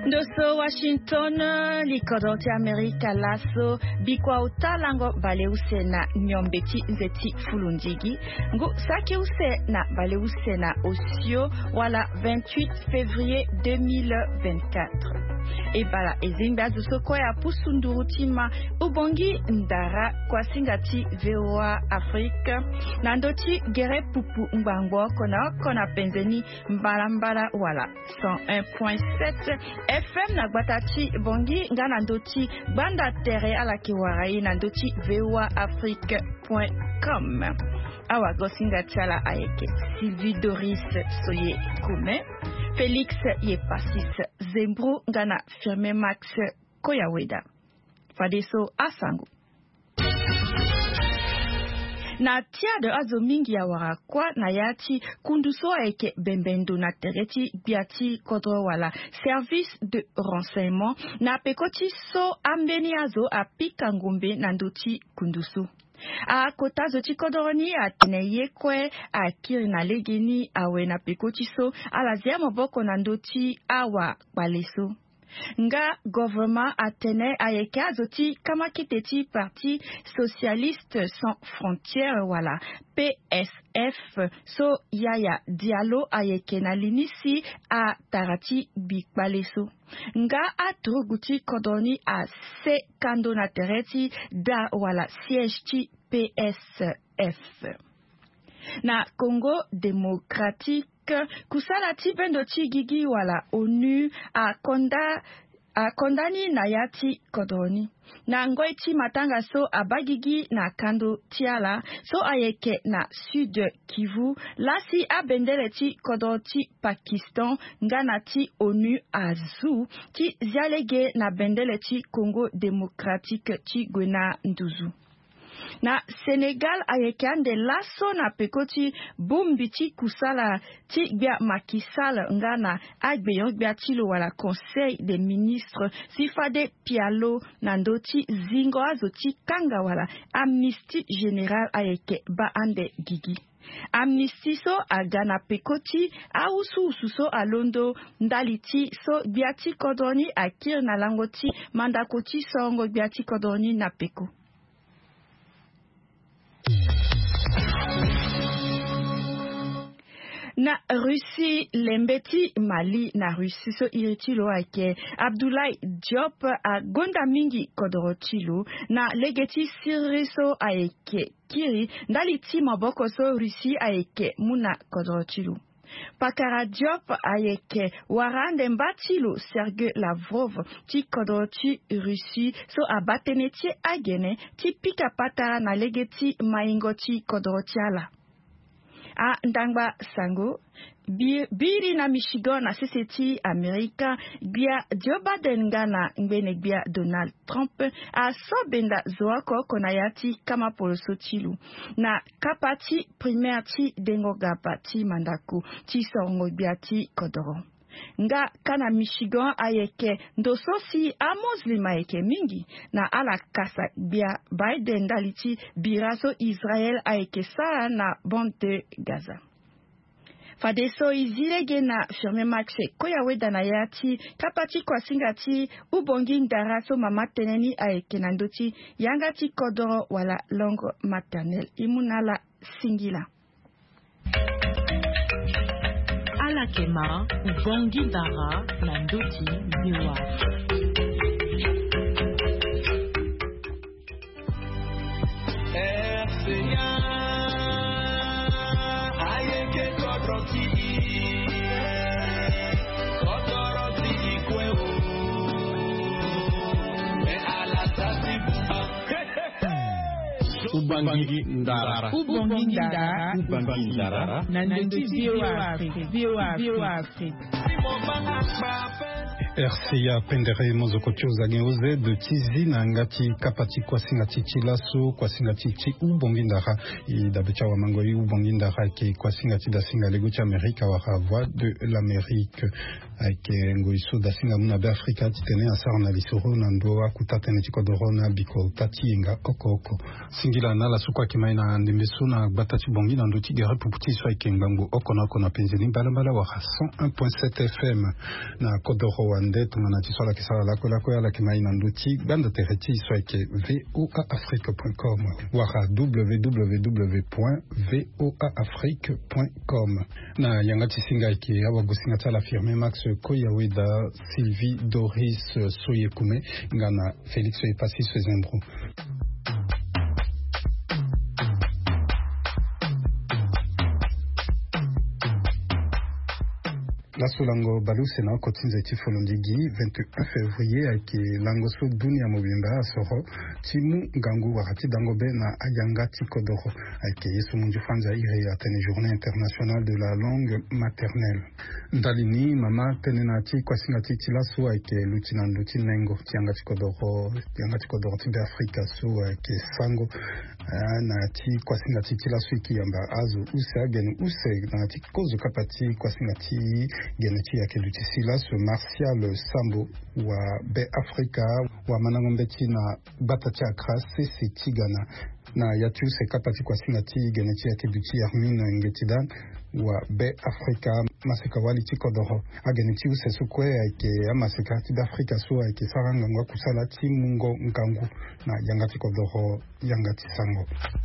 Doso Washington likodoti Amerika laso bikwa utalango baleuse na nyombeti nzeti fulundigi ngu sake use na baleuse na osio wala 28 février 2024 ebala ezimba dosoko ya pusundurutima ubongi ndara kwa singati VOA Afrique nandoti gere pupu mbangbo kona penzeni mbala wala 101.7 FM na gbatachi bongi ngana ndoti banda tere ala kiwarai na ndoti voaafrique.com awa gosinga chala ayeke Sylvie Doris Soye Koume Félix Yepasis Zembro ngana Firme Max Koyaweda Fadeso Asangu na tiade azo mingi ya warakwa na yati kunduso eke bembendo na tereti biati kodro wala service de renseignement na pekoti so ambeni azo apika ngumbe na ndoti kunduso a kota zoti kodoroni ateneye kwe akiri na legeni awe na pekoti so alazia moboko na ndoti awa baleso nga gouvernement atene ayeke azoti kama kiteti parti socialiste sans frontières wala PSF so yaya dialo ayeke na linisi a tarati bikbaleso nga atruguti kodoni a se kando na tereti da wala siège ti PSF na Congo démocratique kusala ti bendo ti gigi wala ONU a kondani na yati kodoni na ngoi ti matanga so abagigi na kando tiala so ayeke na Sud Kivu lasi abendele ti kodo ti Pakistan ngana ti ONU azu ti zialege na bendele ti Congo démocratique ti gwena nduzu na Senegal ayeke ande laso na pekoti bumbi ti kusala ti gbia Macky Sall ngana agbeyon gbia ti lo wala conseil des ministres sifade pialo na ndoti zingo azo ti kanga wala amnistie générale ayeke ba ande gigi amnistie so aga na pekoti ausu so alondo ndali ti so gbia ti kodoni akiri na lango ti mandako ti songo gbia ti kodoni na peko na Russie lembeti Mali na Russie so iritilo ake Abdoulaye Diop a gonda mingi kodorotilo na legeti siriso aeke kiri ndali ti maboko so Russie aeke muna kodorotilo Pakara Diop ayeke warande mbatilo Sergei Lavrov ti kodoroti Russie so abatene ti agene ti pika pata na legeti maingo ti kodoroti ala a ndangba sango biri na Michigan na CCT Amerika gbia Joe Biden ngana ngbene gbia Donald Trump a sobenda zoako konayati kama poloso tilu na kapati primaire ti dengo gapa ti mandako ti songo gbia ti kodoro nga kana Michigan ayeke ndososi a muslim ayeke mingi na ala kasa gbia Biden daliti biraso Israel ayeke sara na bande de Gaza fadeso izilege na Firme Max Koyaweda na yati kapati kwa singati ubongi ndara so mama teneni ayeke na ndoti yanga ti kodoro wala langue maternelle imunala singila Alakema ubongi ndara na ndoti miwa Ubangi ndara na ndoti VOA Afrique RCA pendere mozokochoza ngeuze de tizi na ngati kapati kwa singati chilaso kwa singati chi ubongindara idabecha wa mangoi ubongindara ke kwa singati da singalego cha Amerika wa voix de l'Amérique ake ngoiso dasinga muna be Afrika titene asara na lisoro na ndoa kutatene chikodorona biko tatienga oko singila nala sukwa kimaina ndembeso na gbatachi bongi na ndoti gere puputi so ikengango oko na penzeli mbala wa 101.7 FM na kodoro wande tungana tisola kisala lako ya la kimaina ndoti banda tereti so ike voaafrique.com wara www.voaafrique.com na yangati singa ike awagosinga tala firme Max Koyaweda Sylvie Doris Soyekume ngana Félix Epasi Sezembro. La Solango Baluse na kotinze tifolondigi 21 février ake lango so dunia mobimba asoro timu ngangu wakati dangobe na ayanga tikodoro ake yesu munju fanza ire atene journée internationale de la langue maternelle ndalini mama tenena ti kwasinga ti tilaso ake lutina nduti nengo tianga tikodoro tibe Afrika so ake sango na ti kwasinga ti tilaso iki yamba azu use agenu use na ti kozo kapati kwasinga ti geneti yake lutisila so Martial Sambo wa be Afrika wa manangombeti na batati akra sesi tigana na yatu se kapati kwa singati geneti yake buti Armin Ngetidan wa be Afrika masika wali tikodoro ageneti use sukwe yake amasika ti Afrika so yake saranga ngwa kusala ti mungo nkangu na yangati kodoro yangati sango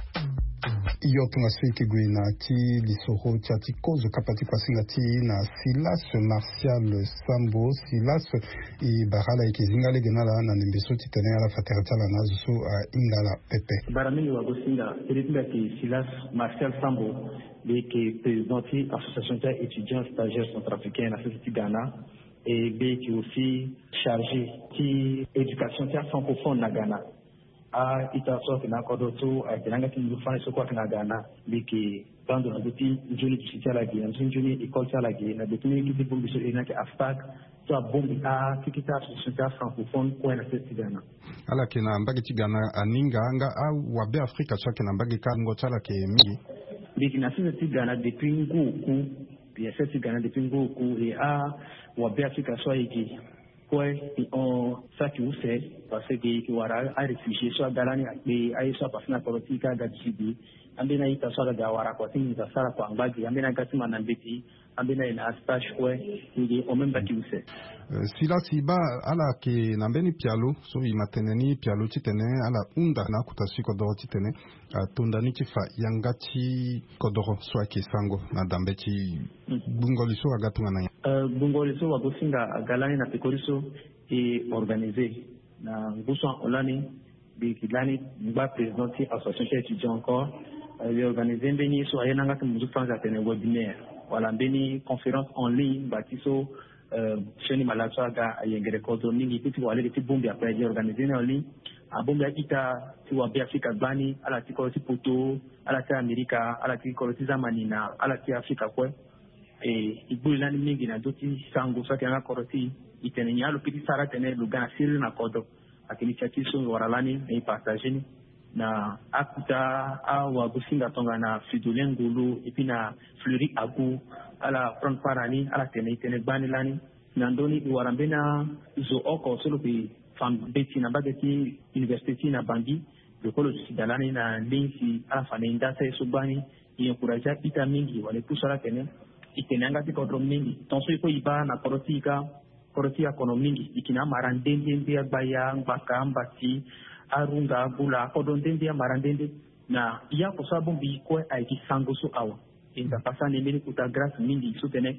iyo tungaswiki gwina ti lisoro tia ti kozo kapati kwa singati na Silas Martial Sambo Silas i barala ikizinga genala na nimbeso titene ala fateretala nazo so ingala pepe baramini wa gosinga eritila ki Silas Martial Sambo qui présidenti association d'étudiants stagiaires centrafricains na Société Ghana et qui aussi chargé qui éducation francophone na Ghana a ita sote na kodoto a kiranga kimufanya soko kwa Ghana biki bando na buti njuni kishitala gi njuni ikoltala gi na bituni kiti bombi so ina ke aftak so bombi a kikita association francophone kwa na Société Ghana ala kina mbagi ti Ghana aninga anga au wabe Afrika so kina mbagi kango chala ke mingi biki na Société Ghana depuis ngoku bien Société Ghana depuis ngoku et a wabe Afrika so iki on ça qui vous sait parce que qui wara a réfugié soit galani et a soit parce na politika gajibi ambena ita soit ga wara kwa tingi za sara kwa ngbaji ambena gatima na mbeti ambena ina stage kwa ndi o memba qui vous sait sila siba ala ke nambeni pialo so imateneni pialo titene ala unda na kutasi kodoro titene tondani tifa yangati kodoro so ake sango na dambeti bungoliso agatunga na bungoliso wa gosinga galani na pekoriso et organisé na nguso olani bikilani ngba présidenti association étudiant encore il organisé mbeni so ayenanga ke muzu France atene webinaire wala mbeni conférence en ligne batiso sheni malaso aga ayengere kodo mingi kuti wale ti bombi après j'ai organisé en ligne a bombi akita ti wa be Afrika bani ala ti ko ti poto ala ti America ala ti ko ti zamani na ala ti Afrika kwa igulani mingi na doti sangu so kana koroti itene nyalo piti sara tene lugana siri na kodo akini chatiso waralani e partageni na akuta awa gusinga tonga na Fidolengulu ipina Fleury Agu ala front parani ala tene bani lani na ndoni warambena zo oko solo bi fam beti na bageti university na Bangi de college dalani na linsi ala fanenda sai subani encourager ita mingi wale kusala tene itenanga ti kodro mingi tonso iko iba na koroti akono mingi ikina marandende agbaya mbaka mbati arunga bula kodon dende marandende na ya kosabu bi ko aiki sango so awa inda pasane mini kuta grâce mingi sutene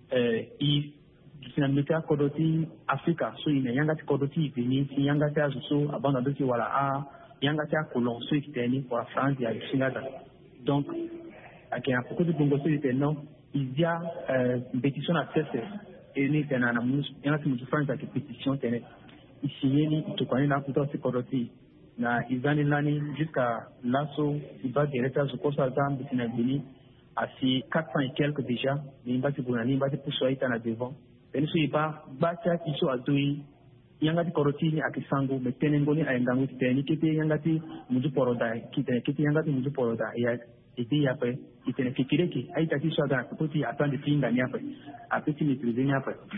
i sinamita kodoti Afrika so ina yanga ti kodoti vini yanga ti azuso abanga doti wala a yanga ti akolon so ikiteni pour France ya singada donc akina beaucoup de bongo so iteno izia pétition à cesse et ni tena na mus yana ti mutu France ki pétition tene isieni tukani na kuta ti kodoti na izani nani jusqu'à l'asso iba directeur de course azam bitina bini asi 400 et quelques déjà ni mbati bunani mbati puso ita na devant teni so iba bacha iso adui yangati koroti ni akisangu metene ngoni ayengangu teni kete yangati mutu poroda kete yangati mutu poroda ya iti yape itene fikireki aita kisho aga kuti atande pinga nyape apeti maîtriser nyape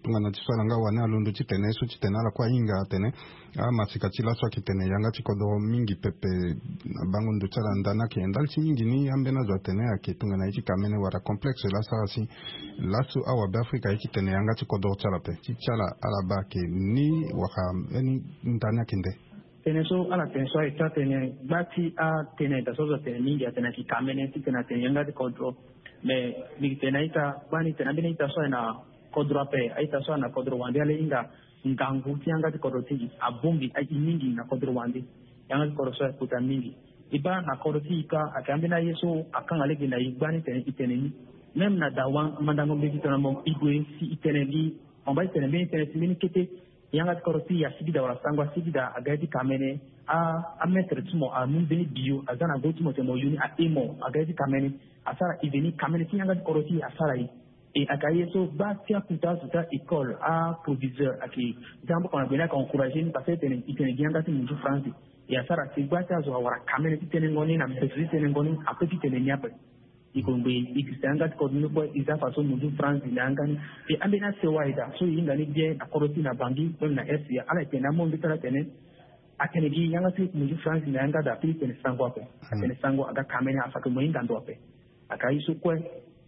tungana tiswala nga wane alundu chitene so chitene ala kwa inga tene masika chila so kitene yanga chikodo mingi pepe bango nduchala ndana ke ndal chingi ni ambena zo tene ake tungana ichi kamene wara complex la sarasi lasu awa Afrika ichi tene yanga chikodo chala pe chichala ala ba ke ni waka eni ndana kinde tene so ala tene so ita tene bati a tene da so tene mingi tene ki kamene tene tene yanga chikodo me ni tene ita bani tene bini ita so na kodro pe ita so na kodro wandi ale inga ngangu tianga kodro tigi abumbi ai mingi na kodro wandi yanga kodro so kuta mingi iba na kodro tika akambina yeso akanga legi na ibani tene itene ni même na dawan mandango bigi tona mo igwe si itene li on ba itene bini tene simini kete yanga kodro ti ya sigida wala sangwa sigida agadi kamene a mettre tumo a mun bini bio azana go tumo temo yuni a emo agadi kamene asara iveni kamene ti yanga kodro ti asara yi et akaye so batia kuta suta école a proviseur aki jambo kana bena ka encourager ni parce que itene gianga ti munju France et asara ti batia zo wara kamene ti tene ngoni na mbesi tene ngoni apeti tene nyape ikombe ikisanga ko no ko iza faso munju France ngani et ambena se waida so yinga ni bien akoroti na bangi na FCA ala tena mo mbitala tene akene gi yanga ti munju France nganga da pi tene sangwa pe tene sangwa aga kamene afaka mo yinga ndo pe akayi so ko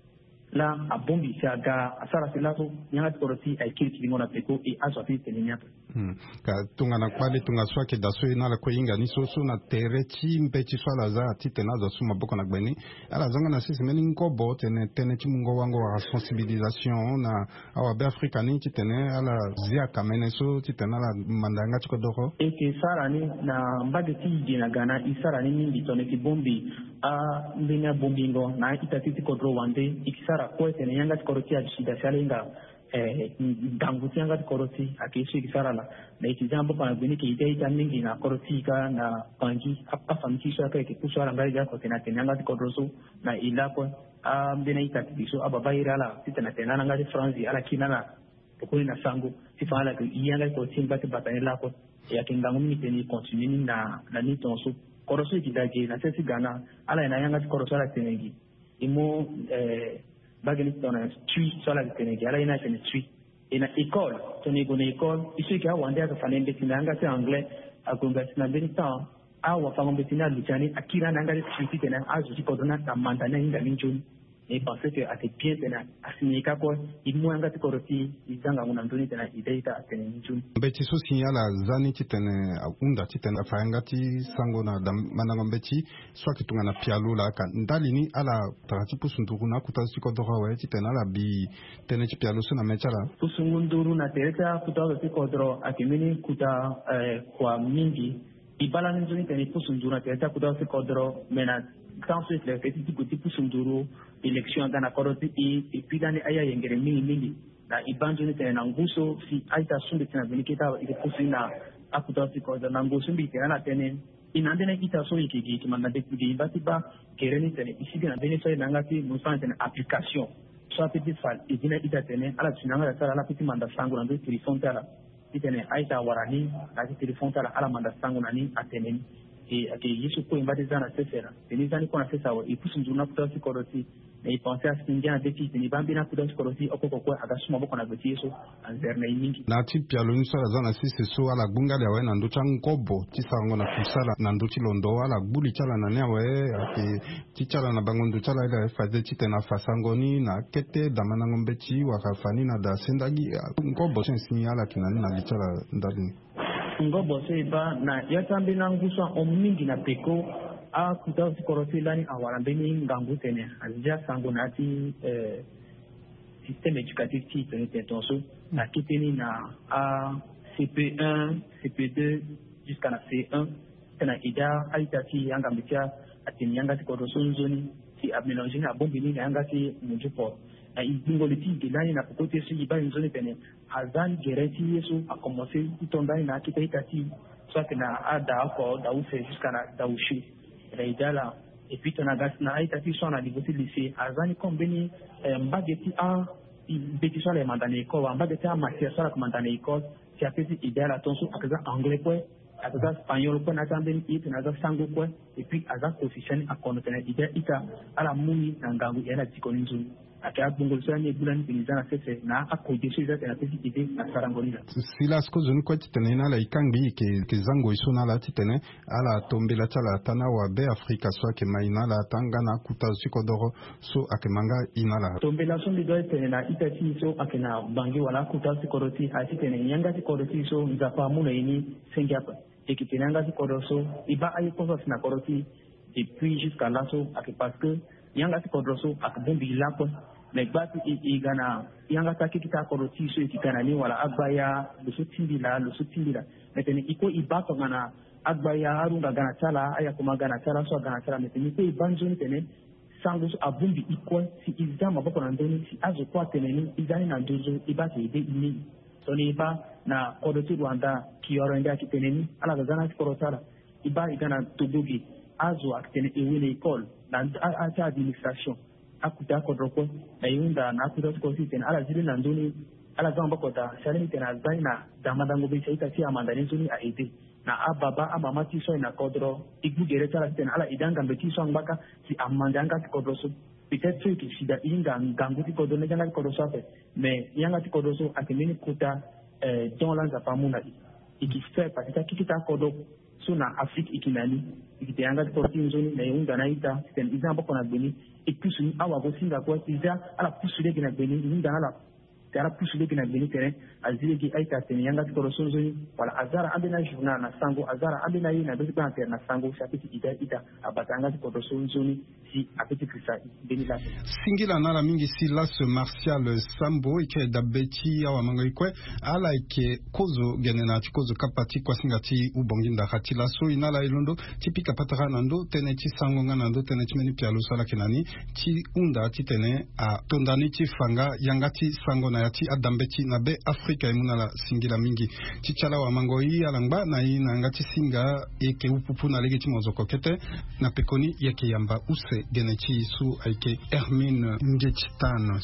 la abombi siaga asara silaso nyanga koroti ay kiriki ngona peko e aso afi telenya ka tunga na kwale tunga swake daso ina la ko inga ni soso na terechi mpechi swala za titena za suma boko na gbeni ala zanga na sisi meni ngobo tene chimungo wango wa sensibilisation na awa be Afrika ni titene ala zia kamene so titena la mandanga chikodoko e ke sara ni na mbade ti na Ghana isara ni mingi tone ki bombi a mbina bombingo na itatiti kodro wande ikisara kwa tene yanga koroti ajishida shalenga ganguti yanga koroti akishi ikisara na ikijambo pana bini ke ita mingi na koroti ka na pangi afamki shaka ke kuswala ngai ga kotena tene yanga kodroso na ilako mbina itatiti so ababaira la titana tena nanga France ala kinana pokoni na sango sifala ke yanga koroti mbati batane lako ya kingangu mini tene continue na ni tonso koroso ikidage na sesi Ghana ala ina yanga koroso ala tenegi imo bagani tona tui sola tenegi ala ina tene tui ina école toni gona école isu ka wande aka fanembe tinanga te anglais agonga na benita awa fangombe tina luchani akira nanga tui tena azu kodona tamanda na inga minjuni et penser que ate bien tena asinika ko imu anga tikoroti izanga nguna ndoni tena ideita tena njuni mbeti so signala zani titene unda titene afanga ti sango na mananga mbeti so kitunga na pialula ka ndali ni ala taratipu sunduru na kutasi ko dorawe titene ala bi tene ti pialu so na mechala pusungunduru na tereta kutazo ti kodro akimini kuta kwa mingi ibala njuni tena pusunduru na tereta kutazo ti kodro mena sans le petit petit pusunduru election dans la koroti et puis dans aya yengere mingi na ibanjo ni tena nguso si aita sunde tena beniketa ile kusina akuta si ko na nguso mbi tena na tene inandena ita so ikiki kimanga de kudi bati ba kereni tene isi na beneso na ngati musa tena application so petit fal idina ita tene ala tunanga sala ala petit manda sangu na ndo telefone tala itene aita warani na telefone tala ala manda sangu na ni atene et ake yesu ko imbati zana sefera benizani ko na sesa wa ipusunjuna kuta si koroti na ipenser à singia na beti ni bambina kuda koroti okoko agasuma boko na beti yesu anzerne mingi na ti pialo ni sala zana sisi so ala gungali awe na nducha ngobo ti sango na kusala na nduchi londo ala gbuli chala na ne awe ake ti chala na bango nduchala ila faze ti tena fasangoni na kete damana ngombe ti wakafani na da sendagi ngobo sensi ala kinani na lichala ndalini ngobo seba na yatambi na nguso omingi na peko a kuta koroti lani awarambeni ngangu tene azija sango na ti système éducatif ti tene tentonso na kiteni na a CP1 CP2 jusqu'à na C1 tena ida aita ti yanga mitia atini yanga ti koroso nzoni ti amélanger na bombini na yanga ti munjupo na ingoliti gilani na pokote su iba nzoni tene azan gereti yesu a commencer itondani na kita ti soit na ada ko da ufe jusqu'à na da ushi reidala et puis tona gas na aita ti sona di boti lycée azani kombeni mbageti a beti sona mandane ko mbageti a matière sona mandane ko ti apesi idala tonso akaza anglais ko akaza espagnol ko na tambeni it na za sango ko et puis aza position a kono tena ida ita ala muni na ngangu yana tikoni nzuni aka bungulsani bulan bilizana sese na akodisho za tena pesi kiti na sarangolila silas ko zoni ko titene na la ikangi ke zango isona la titene ala tombela tala tana wa be Afrika so ke maina la tanga na kuta sikodoro so akemanga inala tombela so lido tene na itati so akena bangi wala kuta sikoroti atitene nyanga sikoroti so nzapa muna ini sengiapa ekitenanga sikoroso iba ayi kosa sina koroti depuis jusqu'à là so parce que yanga sikoroso akabombi lapo mais batu igana yanga takikita koroti so ikikana ni wala agbaya lusutindila meteni iko ibato ngana agbaya arunga gana chala aya kuma gana chala so gana chala meteni ko ibanzo ni tene sangu so abumbi iko si izama bako na ndoni si azo kwa teneni izani na ndozo ibate ide ini soni iba na koroti Rwanda kiyoro ndia kiteneni ala gana korotala iba igana tubugi azo akitene ewele école na acha administration akuta kodroko na yunda na akuta consistent ala zile na ndoni ala zamba kota shalini tena zaina damadango be chaita tia mandani zuni a ede na ababa amama tiso na kodro igugere tala tena ala idanga mbetiso ngaka si amandanga kodroso peut-être que sida inga nganguti kodone janga kodroso ape mais yanga kodroso akemeni kuta dans la pamuna ikifai patita kikita kodo suna Afrique ikinani ikitanga sporting zone na yunda na ita ten izamba kona beni ikusu awa go singa kwa iza ala pusule kina beni yunda ala tara pusule kina beni tere azile ki aita ten yanga kodo zone wala azara ambena journal na sango azara ambena yi na besi pa na sango chapiti ita abatanga kodo zone si apeti krisa beni la singila nala mingi Silas Martial Sambo ike dabeti awa mangoikwe ala ike kozo genena kozo kapati kwa singati ubonginda hatila so inala ilondo tipika patara nando tene ti sango nando tene ti meni pialo sala kenani ti unda ti tene a tondani ti fanga yangati sango na yati adambeti na be Afrika imunala singila mingi ti chala wa mangoi alangba na ina ngati singa eke upupu na legiti mozoko kete na pekoni yake yamba use genechi su aike Hermine Ngechitana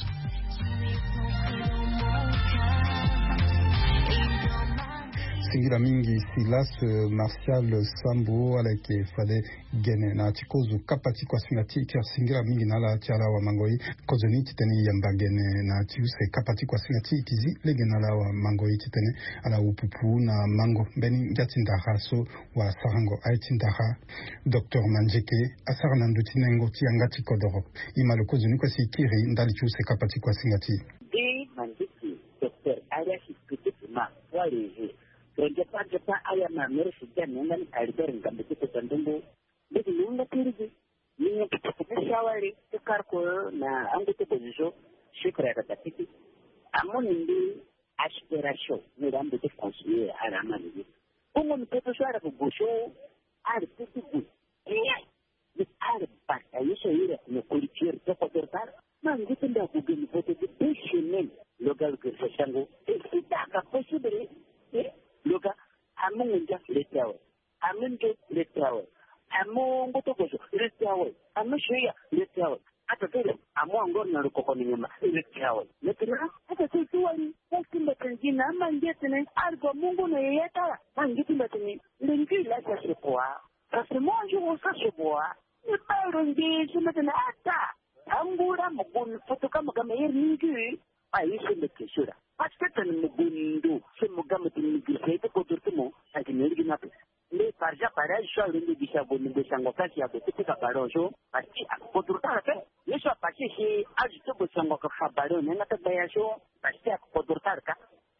singira mingi Silas Martial Sambo alake fade gene na chikozu kapati kwa singati kia singira mingi nala tiala wa mangoi kozoni titeni yamba gene na tiuse kapati kwa singati kizi lege nala wa mangoi titeni ala upupu na mango beni ngati ndaha so wa sarango aiti ndaha Dr. Manjeke asara nanduti nengo tiangati kodoro imalo kozoni kwa sikiri ndali tiuse kapati kwa singati Manjeke Dr. Arias Kutuma wale Jepang ayam namanya sudah dengan alber gambar itu tandungu. Jadi nunggu tinggi, nunggu kita syawari tukar ko na anggota position syukur ada tapi amun ini aspirasi mudah betul konsider araman ini. Umum itu suara kebusu ada tutup. Iya, di ada partai saya ini kultur terkotor. Manggu tidak bukan foto di passion local kerjasama. Tidak apa possible. Loga among just letawe among just letawe among gotogoso letawe among shia letawe ata tele among ngorna rukokoni nyama letawe letena ata tuwali wakimba tangina mangetene algo mungu na yeta mangitimba tani lengi la saspoa sasmonjo saspoa ni paro ngi sumetena ata ambura mugun fotoka magama yeringi aisha lekeshura Pasti mugundu semugam tinigisi itu kodurtumu akiniri ginape. Le parja para isha lindi bisa bundu sangoka siapa itu kabaroso pasti kodurta apa? Yeso pasti si aji tu sangoka kabaro nena terbayaso pasti kodurta ka?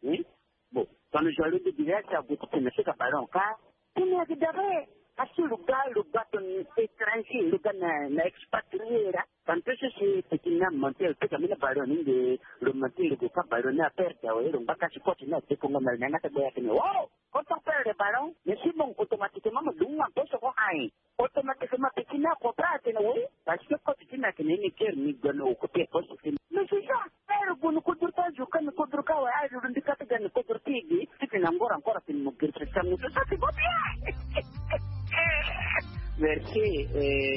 Bu, kalau jualan di dia siapa itu nasi kabaro ka? Ini ada dare. Asal lugar tu transi lugar na expatriera. Tanto si pequena mantel tu kami na baron ini romantil tu ka baron na perda o yung baka si coach na te kung ngamal na natabaya kini. Wow! Kontong perde baron, nasi mong automatic mamadungan to sa kuhay. Automatic pequena ko prate na wey. Kasi coach na kini ni care ni gano ko te post kini. Nasi siya, pero kung kudurta jukan kudurka wa ay rundi ka tagan kudurtigi, tinanggor angkor tin mo girsa mo sa ti bobi. Perché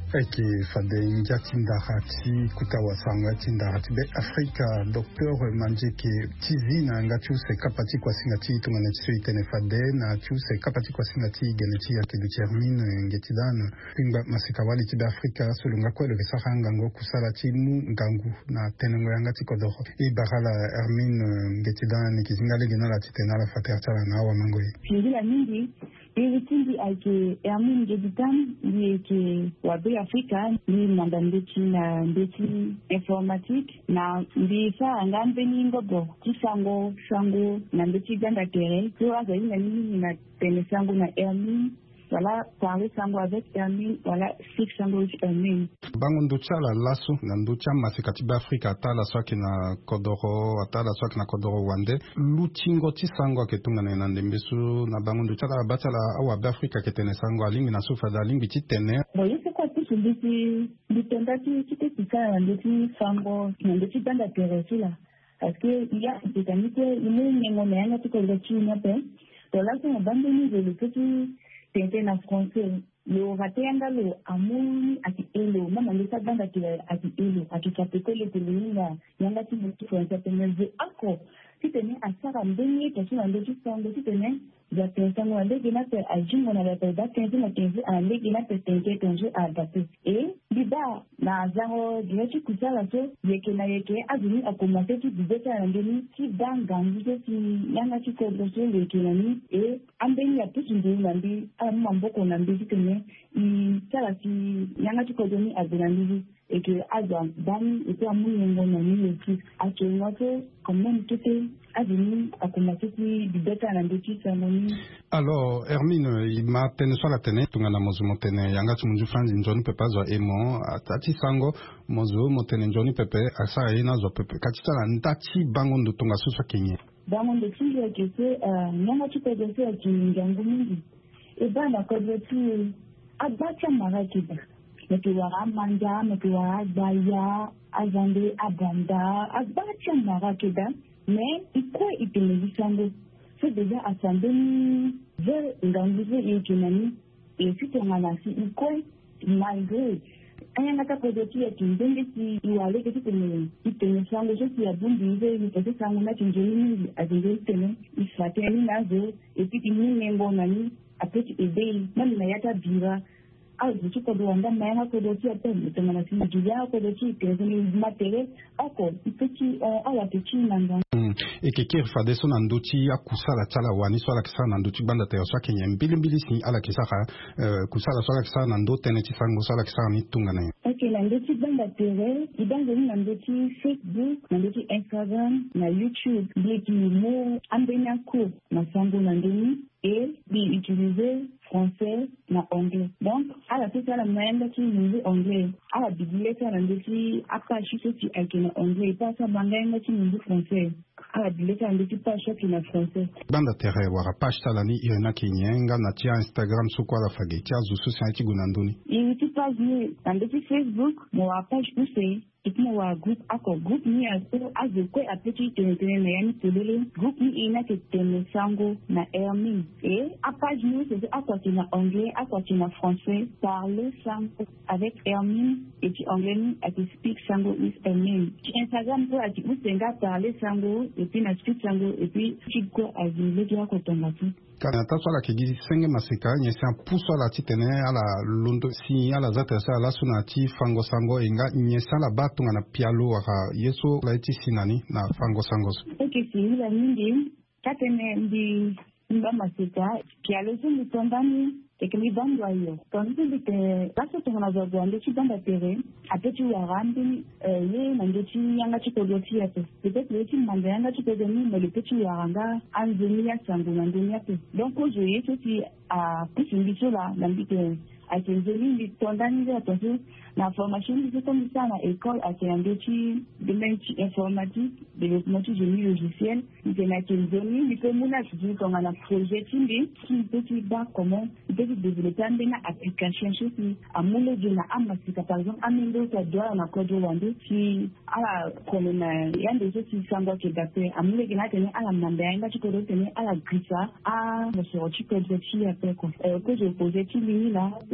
eke fade njati ndarati kutawasanga tindarati be Afrika Dr. Manjeke tizina ngatu se kapati kwa singati tungana tiso itene fade na tu se kapati kwa singati geneti ya kedutermine ngetidan pingba masikawali tibe Afrika solunga kwa leke sahanga ngo kusala timu ngangu na tenengo yangati kodoro ibarala Hermine ngetidan kizingale genala titenala fatertala na awa mangoi Fingila mingi Tindi ake Hermine Ngedidan ni ke wabe Afrika ni mandandeti na ndeti informatique na ndisa ngambe ni ngobo kisango sango na ndeti ganda tere kwa zaina nini na tenesango na Hermine voilà parler sango avec Hermine voilà six sango avec Hermine bango nduchala lasu na nducha masikati ba Afrika atala swaki na kodoro atala swaki na kodoro wande luchingo tisango ketunga na ndembesu na bango nduchala batala awa ba Afrika ketene sango alingi na sufa da lingi titene boye c'est quoi tout nditi nditendaki kitekika nditi sango na nditi banda teresi là parce que il y a des amis que nous n'avons rien à tout le chine pe donc là c'est un bande de petit tente na français le ratenda le amuni ati elo mama ndisa banda kile ati elo ati kapekole kulinga yanga tibuti français peneze ako titene asara mbeni tasuna ndoji sango titene ya pensango andege na pe ajingo na pe da kenzi na kenzi andege na pe tenke tonje adapte et biba na zango direti kusala so yeke na yeke azuni akomate tu bibeta ndeni ti danga ndizo ti yanga ti kodroso yeke na ni et ambeni ya pusu ndeni nambi amamboko nambi titene i sala ti yanga ti kodoni abenandi et que Adam Dani était à mon niveau na équipe à que notre quand même tout a venu à commencer du bêta à l'industrie ceremony. Alors Hermine il m'a tenu sur la tene tungana mozo motene yanga tumunju franzi njoni pepe zo emo atati sango mozo motene njoni pepe asa ina zo pepe katita la ntati bango ndo tunga susa kenye bango ndo tinga kese nyanga tupepe se akingangu mingi e bana kodwetu abacha marakida mekiwara manja mekiwara baya azande abanda abacha marakida mais ikwe itenebisango c'est déjà assemblée vers nganguze yekinani et si tonganasi ikwe malgré ayanga takodoti ya kindenge si iwale ke itene sango je si abundize ni pese sango na tinjeni azinge itene ifateni nazo et puis kimine ngomani apeti ebei mami na yata bira azu tukodwanda mayanga kodoti apeni tonganasi majuya kodoti tenzeni matériel ako petit ala petit nanga ekeke fade so na ndoti ya kusala chala wani so ala kisala na ndoti banda te so kenya mbili si ala kisaka kusala so ala kisala na ndote ne tisango so ala kisala ni tunga na okay na ndoti banda tere ibango na ndoti Facebook na ndoti Instagram na YouTube bleki mo ambenya ko na sango na ndeni et bi utiliser français na anglais donc ala tout ça la moyenne qui utiliser anglais ala bibliothèque na ndoti apache so ti akena anglais pas ça banganga qui utiliser français ala bibliothèque na ndoti page qui na français banda tere wara page talani irena kinyenga na tia Instagram so kwa la fagetia zusu santi gunandoni et tu page na ndoti Facebook mo page poussé ikmo wa group ako group ni azekwe apeti tene na yani tolele group ni ina ke tene sango na Hermine et a page nous c'est ako na anglais ako na français parler sango avec Hermine et puis anglais ni ati speak sango is Hermine Instagram ko ati usenga parler sango et puis na speak sango et puis chiko azile kia ko tongati kana taswala kigi senge masika nyesi puso la titene ala lundo si ala zata sa la sunati fango sango inga nyesi ala batunga na pialo waka yeso la iti sinani na fango sango si la mingi katene ndi mba masika pialo zungu tondani ekeli bandu ayo tonzi bite baso tongana zogo ndechi banda tere apeti warambi ye na ndechi yanga chikodoti yape peut-être yeti manda yanga chikodoni mais le petit waranga anzeni ya sangu na ndeni yape donc aujourd'hui ceci a pusimbiso la nambite atenzeli tondani ya tonzi na formation de comme ça na école à Tiandechi de métier informatique développement du génie logiciel de na tenzeli biko muna tujui konga na projet timbi qui petit ba comment de développer une application ceci amule de na amasika par exemple amendo ta doa na kodo wande si ala comme na yande ceci sango ke dape amule ke na tene ala mamba yanga chikodo tene ala grisa a monsieur chikodo chi après quoi que je posais timbi là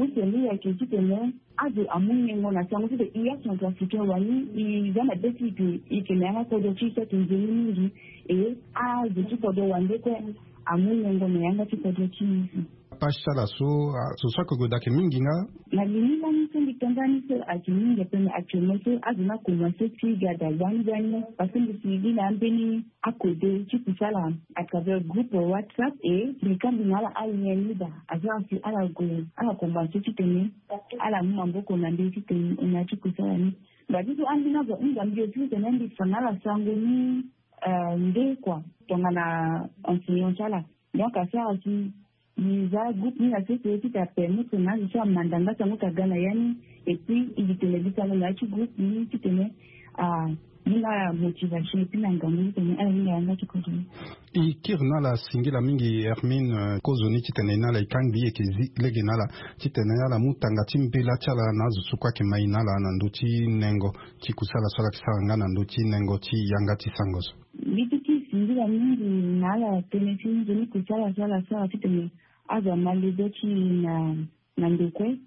groupe ndio yakijitene aje amunyengo na changu de iya centrafricain wani izana beti ikenanga kodo chisa tinjini a de kodo wande ko amunyengo na yanga kodo chisa pashala so swako godake mingi nga na limila nisi Tanzania so akiminga pene actuellement azuna commencer tiga da wangani parce que si na mbeni akode chikusala à travers groupe WhatsApp et les candidats à l'unida agence à la go à la commencer titene à la mambo konande titene na chikusala ni badi so andina go ngambio titene ndi fanala sango ni nde kwa tongana enseignant sala donc à ça aussi Niza groupe ni la société t'a permis que na je sois mandanga sango kagana yani et puis il te le dit ça là tu groupe ni tu tenais à la motivation et puis nangambi tenais à yanga tu continue ikirna la singila mingi Hermine kozoni titene na la ikangi ekezi legena la titene la mutanga timbela chala nazo sukwa ke maina la nanduti nengo tikusala sala kisanga nanduti nengo ti yanga ti sangoso bitiki singila mingi na la tenesi jeni kusala sala sala titene aza malidochi na ndekwe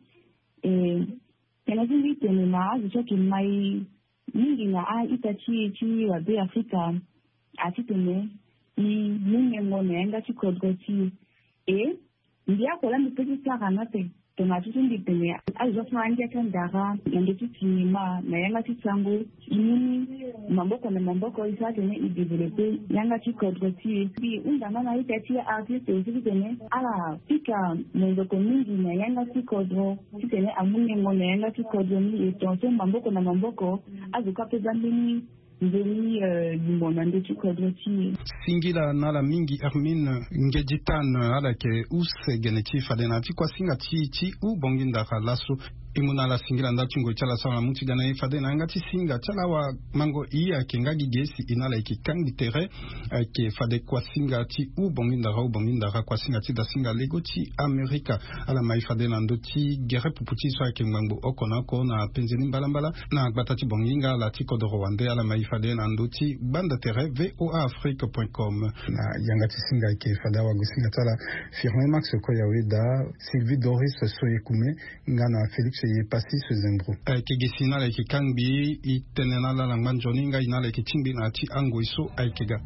tenesi titene na azo choki mai mingi na itachi wa be Afrika atitene ni munyengo nenga chikodgoti ndia kola mipesi saka nate tonatutu ndipene azofanya kandara ndechitima na yanga chitsango imini mamboko isatene idevelope yanga chikodgoti undanga na itachi artiste usitene ala pika mwendoko mingi na yanga chikodro titene amunyengo na yanga chikodro ni etonso mamboko azukape zambini ndeni limona ndechi kodroti singila nala mingi Hermine ngejitan ala ke use geneti fadena ti kwa singa ti u bonginda laso imuna la singila ndachingo chala sawa muti gana fadena ngati singa chala wa mango iya ke ngagi gesi inala ikikangi tere ke fade kwa singa ti u bonginda kwa singa ti da singa lego ti Amerika ala mai fadena ndoti gere puputi so ke ngambo okonako na penzeni mbala na batati bonginga la ti kodo Rwanda ala mai fadena ndoti banda tere voaafrique.com na yanga ti singa ke fada wa gusinga tala Firmin Max Koyaweda Sylvie Doris Soyekume ngana Felix ye passé ce zembro ke gesina la ke kangbi itenena la ngmanjoni nga ina la ke timbi na ti ango iso aikega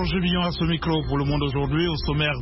Georges Villon à ce micro pour Le Monde aujourd'hui. Au sommaire